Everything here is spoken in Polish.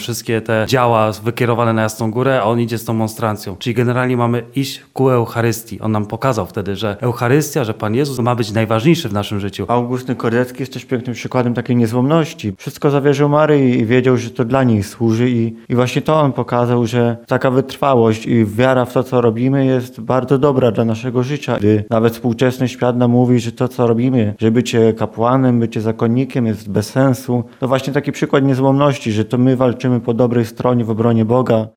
wszystkie te działa wykierowane na Jasną Górę, a on idzie z tą monstrancją. Czyli generalnie mamy iść ku Eucharystii. On nam pokazał wtedy, że Eucharystia, że Pan Jezus ma być najważniejszy w naszym życiu. Augustyn Korecki jest też pięknym przykładem takiej niezłomności. Wszystko zawierzył Maryi i wiedział, że to dla niej służy i właśnie to on pokazał, że taka wytrwałość i wiara w to, co robimy, jest bardzo dobra dla naszego życia. Gdy nawet współczesny świat nam mówi, że to, co robimy, że bycie kapłanem, bycie zakonnikiem jest bez sensu, to właśnie taki przykład niezłomności, że to my walczymy po dobrej stronie w obronie Boga.